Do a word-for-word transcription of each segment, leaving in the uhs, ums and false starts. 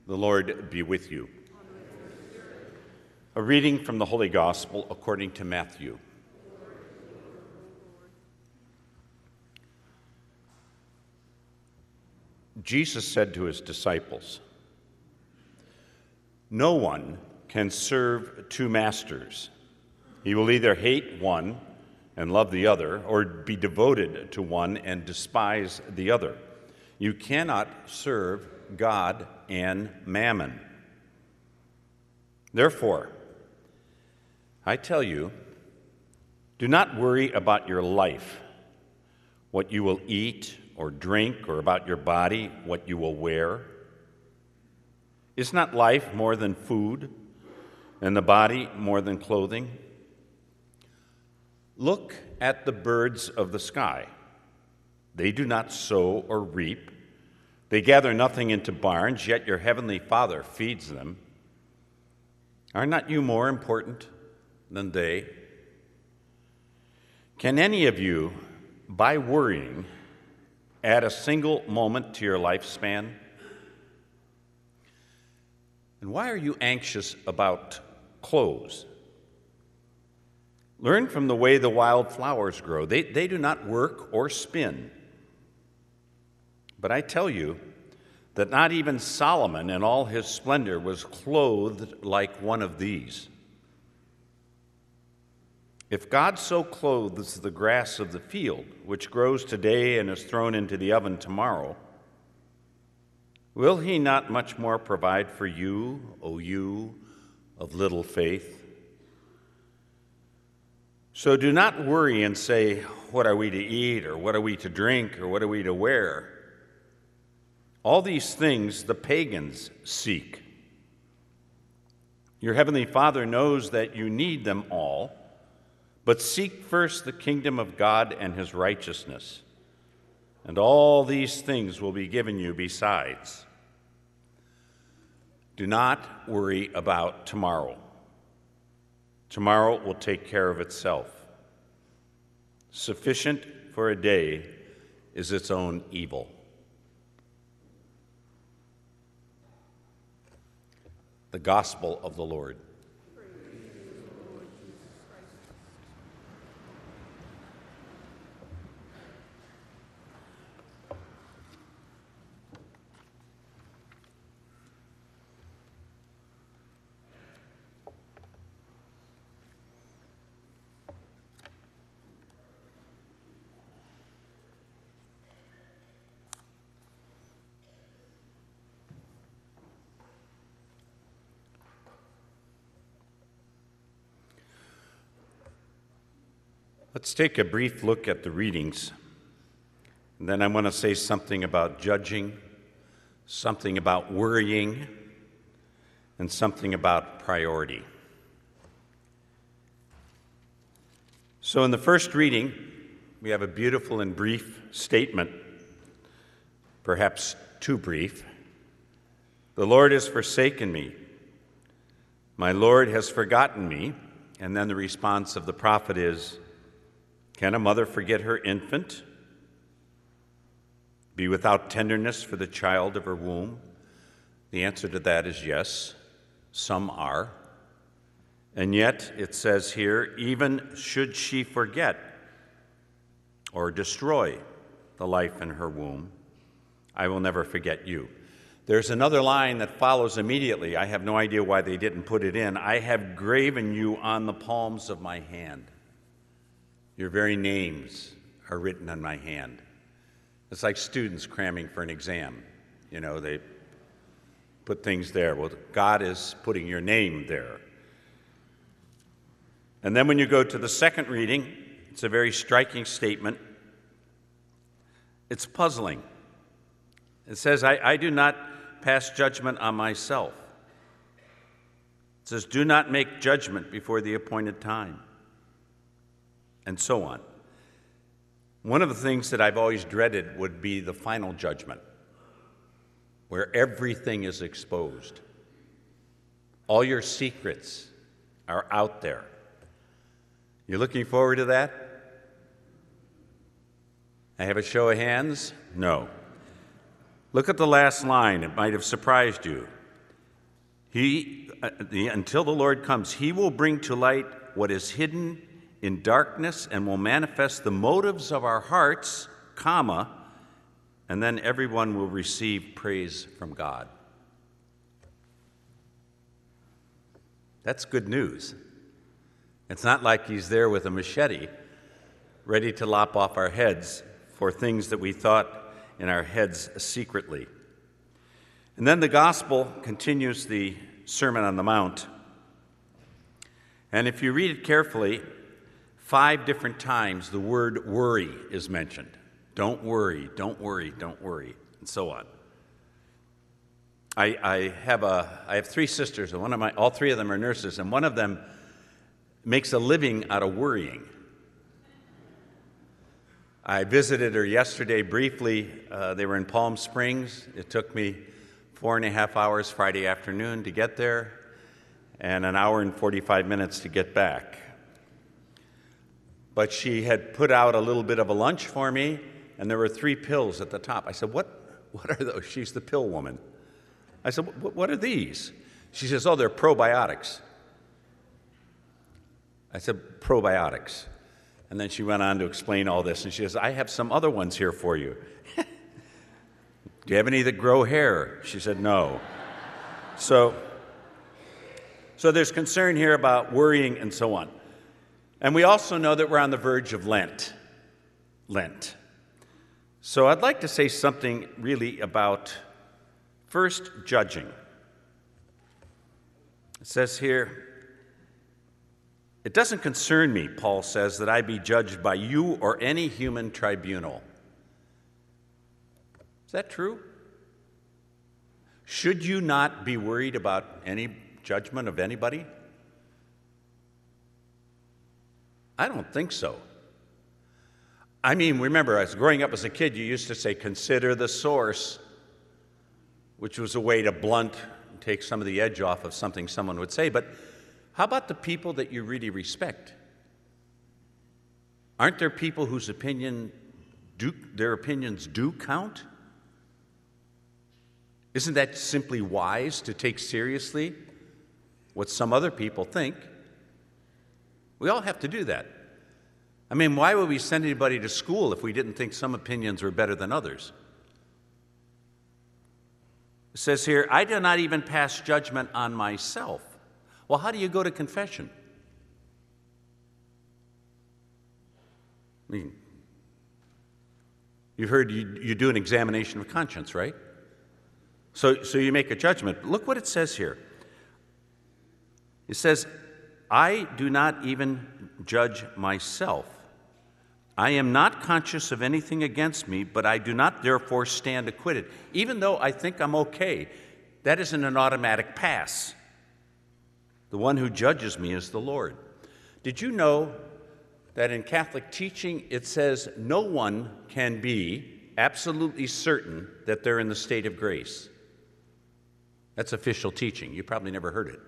The Lord be with you. A reading from the Holy Gospel according to Matthew. Jesus said to his disciples, "No one can serve two masters. He will either hate one and love the other, or be devoted to one and despise the other. You cannot serve God and mammon. Therefore, I tell you, do not worry about your life, what you will eat or drink, or about your body, what you will wear. Is not life more than food, and the body more than clothing? Look at the birds of the sky. They do not sow or reap. They gather nothing into barns, yet your heavenly Father feeds them. Are not you more important than they? Can any of you, by worrying, add a single moment to your lifespan? And why are you anxious about clothes? Learn from the way the wild flowers grow. They, they do not work or spin. But I tell you that not even Solomon in all his splendor was clothed like one of these. If God so clothes the grass of the field, which grows today and is thrown into the oven tomorrow, will he not much more provide for you, O you of little faith? So do not worry and say, what are we to eat, or what are we to drink, or what are we to wear? All these things the pagans seek. Your heavenly Father knows that you need them all, but seek first the kingdom of God and his righteousness, and all these things will be given you besides. Do not worry about tomorrow. Tomorrow will take care of itself. Sufficient for a day is its own evil." The Gospel of the Lord. Let's take a brief look at the readings, and then I want to say something about judging, something about worrying, and something about priority. So in the first reading, we have a beautiful and brief statement, perhaps too brief. The Lord has forsaken me. My Lord has forgotten me. And then the response of the prophet is, can a mother forget her infant, be without tenderness for the child of her womb? The answer to that is yes, some are. And yet it says here, even should she forget or destroy the life in her womb, I will never forget you. There's another line that follows immediately. I have no idea why they didn't put it in. I have graven you on the palms of my hand. Your very names are written on my hand. It's like students cramming for an exam. You know, they put things there. Well, God is putting your name there. And then when you go to the second reading, it's a very striking statement. It's puzzling. It says, I, I do not pass judgment on myself. It says, do not make judgment before the appointed time. And so on. One of the things that I've always dreaded would be the final judgment, where everything is exposed. All your secrets are out there. You looking forward to that? I have a show of hands? No. Look at the last line. It might have surprised you. He, uh, the, until the Lord comes, he will bring to light what is hidden in darkness and will manifest the motives of our hearts, comma, and then everyone will receive praise from God. That's good news. It's not like he's there with a machete, ready to lop off our heads for things that we thought in our heads secretly. And then the gospel continues the Sermon on the Mount. And if you read it carefully, five different times the word worry is mentioned. Don't worry, don't worry, don't worry, and so on. I, I have a I have three sisters, and one of my all three of them are nurses, and one of them makes a living out of worrying. I visited her yesterday briefly. Uh, they were in Palm Springs. It took me four and a half hours Friday afternoon to get there, and an hour and forty-five minutes to get back. But she had put out a little bit of a lunch for me, and there were three pills at the top. I said, what, what are those? She's the pill woman. I said, what are these? She says, oh, they're probiotics. I said, probiotics. And then she went on to explain all this, and she says, I have some other ones here for you. Do you have any that grow hair? She said, no. So, so there's concern here about worrying and so on. And we also know that we're on the verge of Lent. Lent. So I'd like to say something really about, first, judging. It says here, it doesn't concern me, Paul says, that I be judged by you or any human tribunal. Is that true? Should you not be worried about any judgment of anybody? I don't think so. I mean, remember, as growing up as a kid, you used to say, consider the source, which was a way to blunt and take some of the edge off of something someone would say. But how about the people that you really respect? Aren't there people whose opinion do, their opinions do count? Isn't that simply wise to take seriously what some other people think? We all have to do that. I mean, why would we send anybody to school if we didn't think some opinions were better than others? It says here, I do not even pass judgment on myself. Well, how do you go to confession? I mean, you've heard you, you do an examination of conscience, right? So, so you make a judgment. Look what it says here. It says, I do not even judge myself. I am not conscious of anything against me, but I do not therefore stand acquitted. Even though I think I'm okay, that isn't an automatic pass. The one who judges me is the Lord. Did you know that in Catholic teaching it says no one can be absolutely certain that they're in the state of grace? That's official teaching. You probably never heard it.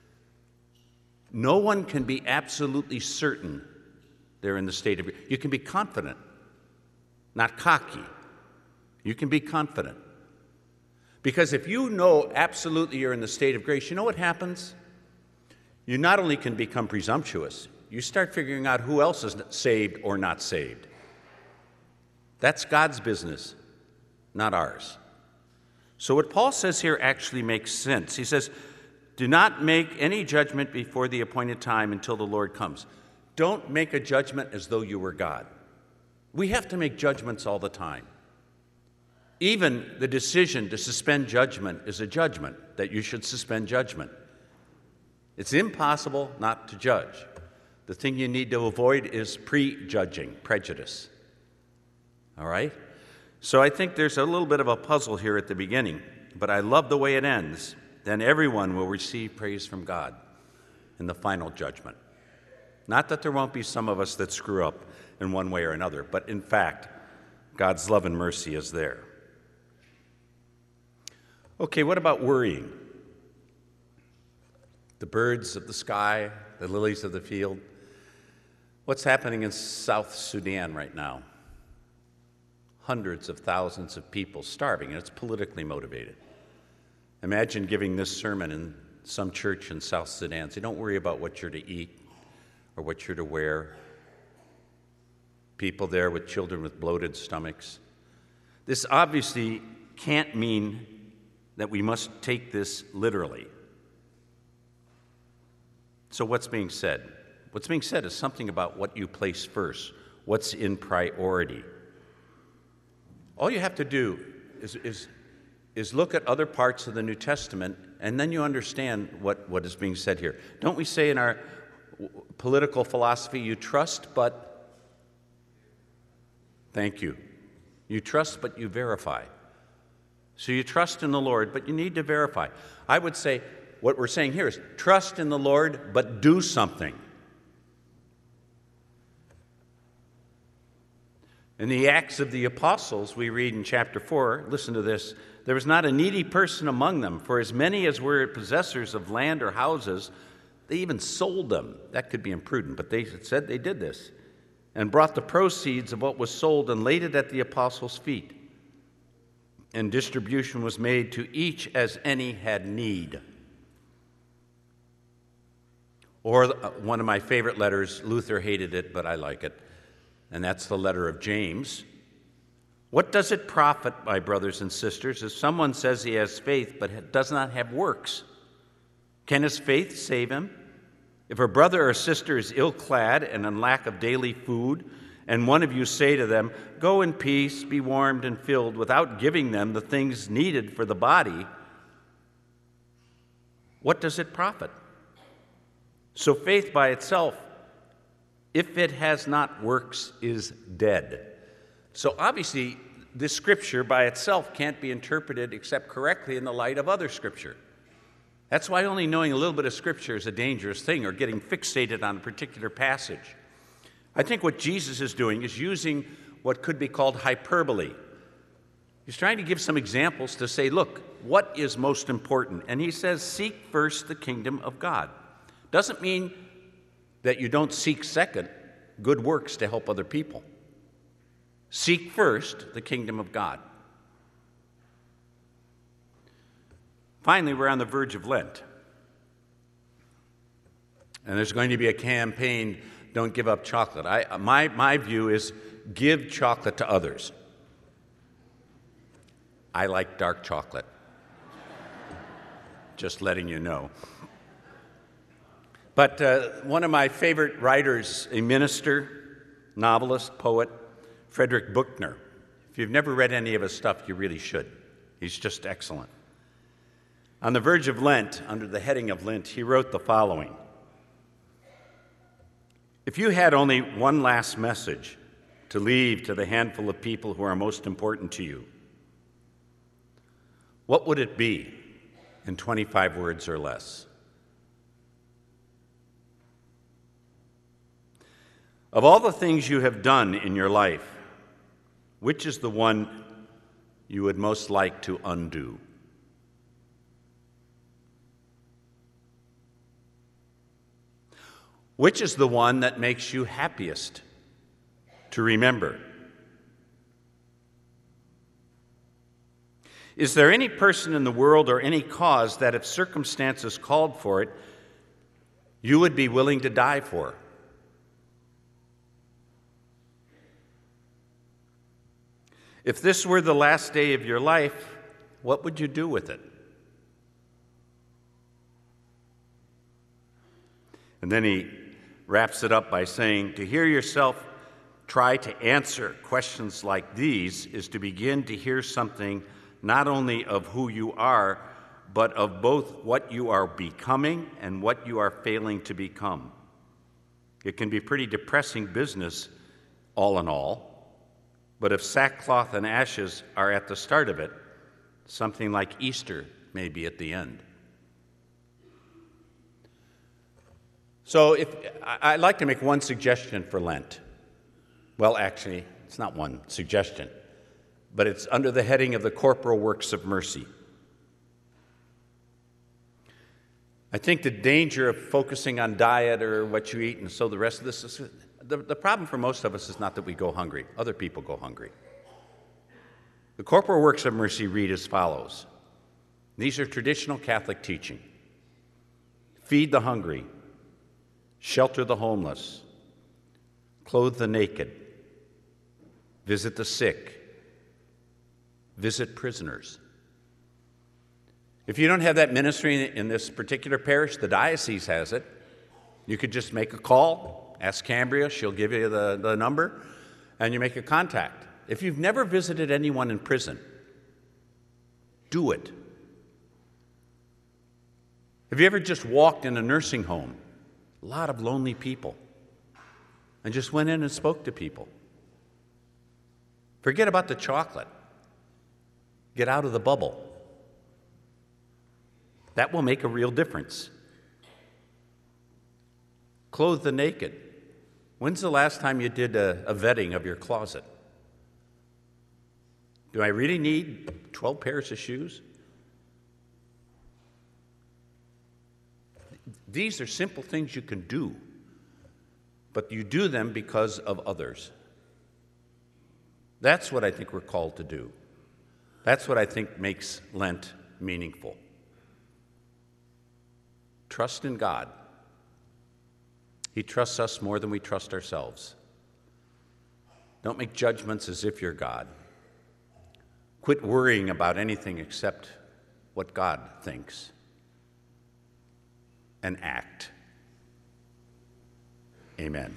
No one can be absolutely certain they're in the state of grace. You can be confident, not cocky. You can be confident. Because if you know absolutely you're in the state of grace, you know what happens? You not only can become presumptuous, you start figuring out who else is saved or not saved. That's God's business, not ours. So what Paul says here actually makes sense. He says, do not make any judgment before the appointed time until the Lord comes. Don't make a judgment as though you were God. We have to make judgments all the time. Even the decision to suspend judgment is a judgment, that you should suspend judgment. It's impossible not to judge. The thing you need to avoid is prejudging, prejudice. All right? So I think there's a little bit of a puzzle here at the beginning, but I love the way it ends. Then everyone will receive praise from God in the final judgment. Not that there won't be some of us that screw up in one way or another, but in fact, God's love and mercy is there. Okay, what about worrying? The birds of the sky, the lilies of the field. What's happening in South Sudan right now? Hundreds of thousands of people starving, and it's politically motivated. Imagine giving this sermon in some church in South Sudan. Say, don't worry about what you're to eat or what you're to wear. People there with children with bloated stomachs. This obviously can't mean that we must take this literally. So what's being said? What's being said is something about what you place first, what's in priority. All you have to do is, is, is look at other parts of the New Testament, and then you understand what, what is being said here. Don't we say in our political philosophy, you trust, but... Thank you. You trust, but you verify. So you trust in the Lord, but you need to verify. I would say what we're saying here is trust in the Lord, but do something. In the Acts of the Apostles, we read in chapter four, listen to this, there was not a needy person among them, for as many as were possessors of land or houses, they even sold them. That could be imprudent, but they said they did this. And brought the proceeds of what was sold and laid it at the apostles' feet. And distribution was made to each as any had need. Or one of my favorite letters, Luther hated it, but I like it, and that's the letter of James. What does it profit, my brothers and sisters, if someone says he has faith but does not have works? Can his faith save him? If a brother or sister is ill-clad and in lack of daily food, and one of you say to them, go in peace, be warmed and filled, without giving them the things needed for the body, what does it profit? So faith by itself, if it has not works, is dead. So obviously, this scripture by itself can't be interpreted except correctly in the light of other scripture. That's why only knowing a little bit of Scripture is a dangerous thing, or getting fixated on a particular passage. I think what Jesus is doing is using what could be called hyperbole. He's trying to give some examples to say, look, what is most important? And he says, seek first the kingdom of God. Doesn't mean that you don't seek second good works to help other people. Seek first the kingdom of God. Finally, we're on the verge of Lent. And there's going to be a campaign, don't give up chocolate. I, my, my view is give chocolate to others. I like dark chocolate. Just letting you know. But uh, one of my favorite writers, a minister, novelist, poet, Frederick Buechner. If you've never read any of his stuff, you really should. He's just excellent. On the verge of Lent, under the heading of Lent, he wrote the following. If you had only one last message to leave to the handful of people who are most important to you, what would it be in twenty-five words or less? Of all the things you have done in your life, which is the one you would most like to undo? Which is the one that makes you happiest to remember? Is there any person in the world or any cause that, if circumstances called for it, you would be willing to die for? If this were the last day of your life, what would you do with it? And then he wraps it up by saying, to hear yourself try to answer questions like these is to begin to hear something not only of who you are, but of both what you are becoming and what you are failing to become. It can be pretty depressing business, all in all, but if sackcloth and ashes are at the start of it, something like Easter may be at the end. So if, I'd like to make one suggestion for Lent. Well, actually, it's not one suggestion, but it's under the heading of the corporal works of mercy. I think the danger of focusing on diet or what you eat and so the rest of this is, the, the problem for most of us is not that we go hungry. Other people go hungry. The corporal works of mercy read as follows. These are traditional Catholic teaching. feed the hungry, shelter the homeless, clothe the naked, visit the sick, visit prisoners. If you don't have that ministry in this particular parish, the diocese has it. You could just make a call, ask Cambria, she'll give you the, the number, and you make a contact. If you've never visited anyone in prison, do it. Have you ever just walked in a nursing home, a lot of lonely people, and just went in and spoke to people? Forget about the chocolate. Get out of the bubble. That will make a real difference. Clothe the naked. When's the last time you did a, a vetting of your closet? Do I really need twelve pairs of shoes? These are simple things you can do, but you do them because of others. That's what I think we're called to do. That's what I think makes Lent meaningful. Trust in God. He trusts us more than we trust ourselves. Don't make judgments as if you're God. Quit worrying about anything except what God thinks. And act. Amen.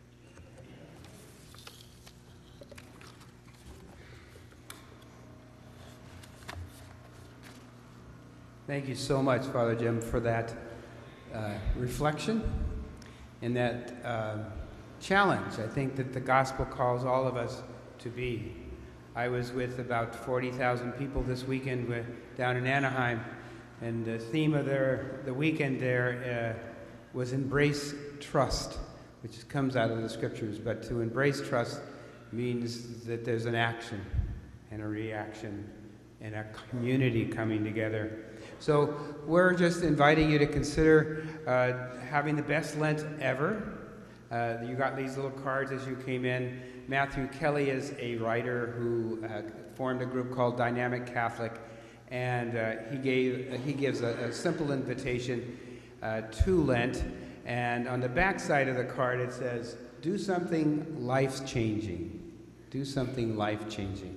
Thank you so much, Father Jim, for that uh, reflection and that uh, challenge. I think that the gospel calls all of us to be. I was with about forty thousand people this weekend with, down in Anaheim, and the theme of their, the weekend there uh, was embrace trust, which comes out of the scriptures. But to embrace trust means that there's an action and a reaction and a community coming together. So we're just inviting you to consider uh, having the best Lent ever. Uh, you got these little cards as you came in. Matthew Kelly is a writer who uh, formed a group called Dynamic Catholic, and uh, he gave uh, he gives a, a simple invitation uh, to Lent. And on the back side of the card it says, "Do something life-changing. Do something life-changing."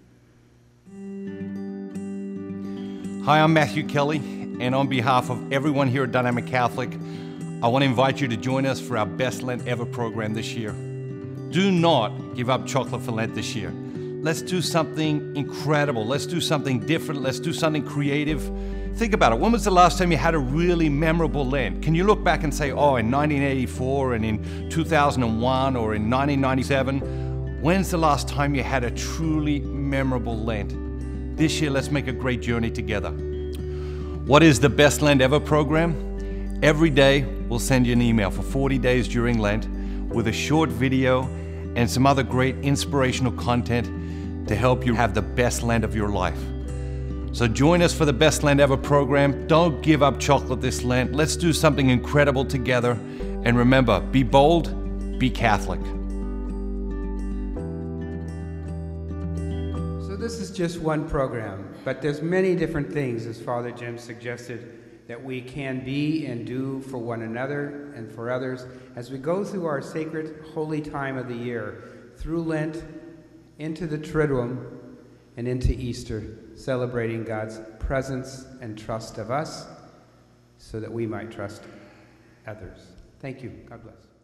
Hi, I'm Matthew Kelly, and on behalf of everyone here at Dynamic Catholic, I want to invite you to join us for our Best Lent Ever program this year. Do not give up chocolate for Lent this year. Let's do something incredible. Let's do something different. Let's do something creative. Think about it. When was the last time you had a really memorable Lent? Can you look back and say, oh, in nineteen eighty-four and in two thousand one or in nineteen ninety-seven? When's the last time you had a truly memorable Lent? This year, let's make a great journey together. What is the Best Lent Ever program? Every day, we'll send you an email for forty days during Lent with a short video and some other great inspirational content to help you have the best Lent of your life. So join us for the Best Lent Ever program. Don't give up chocolate this Lent. Let's do something incredible together. And remember, be bold, be Catholic. This is just one program, but there's many different things, as Father Jim suggested, that we can be and do for one another and for others as we go through our sacred, holy time of the year, through Lent, into the Triduum, and into Easter, celebrating God's presence and trust of us so that we might trust others. Thank you. God bless.